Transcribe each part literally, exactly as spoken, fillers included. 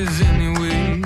changes anyway.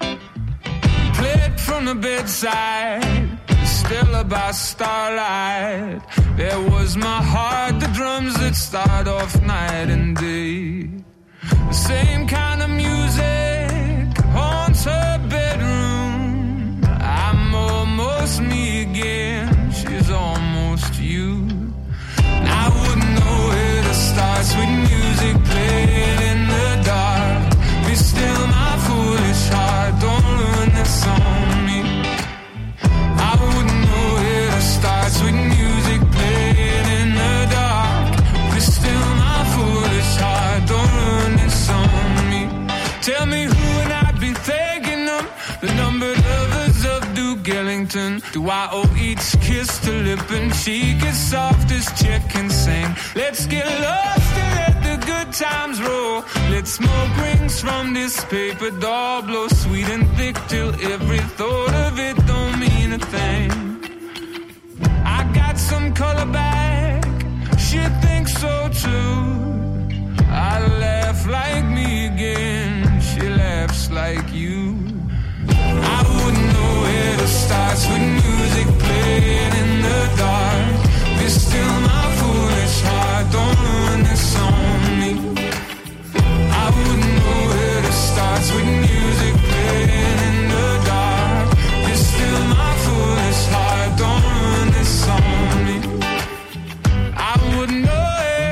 Played from the bedside, still by starlight. There was my heart, the drums that start off night and day. The same kind of music haunts her bedroom. I'm almost me again, she's almost you. And I wouldn't know where to start. Sweet music playing in the dark. Be still my foolish heart, don't ruin this on me. I wouldn't know where to start. Sweet music playing in the dark. Be still my foolish heart, don't ruin this on me. Tell me who would I be thanking them? The numbered lovers of Duke Ellington. Do I owe each kiss to lip and cheek as soft as chick can sing? Let's get lost and let the good times roll. Let smoke rings from this paper doll blow sweet and thick till every thought of it don't mean a thing. I got some color back, she thinks so too. I laugh like me again, she laughs like you. I wouldn't know where to start. Sweet music playing in the dark. Be still my foolish heart, don't ruin this on me. I wouldn't know where to start. Sweet music playing in the dark. Be still my foolish heart, don't ruin this on me. I wouldn't know it,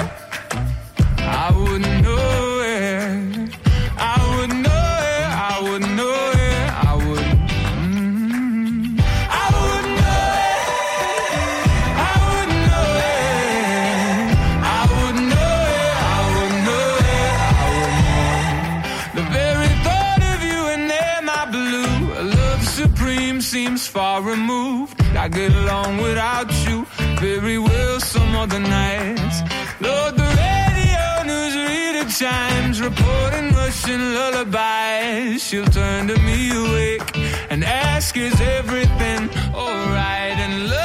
I wouldn't know it, I wouldn't know it, I wouldn't know it, I would. Mm, I wouldn't know it, I wouldn't know it, I wouldn't know it, I wouldn't know it, I wouldn't. The very thought of you and there, my blue, a love supreme seems far removed. I get along without you very well some other nights. Lord, the radio newsreader chimes, reporting Russian lullabies. She'll turn to me awake and ask, is everything alright? And love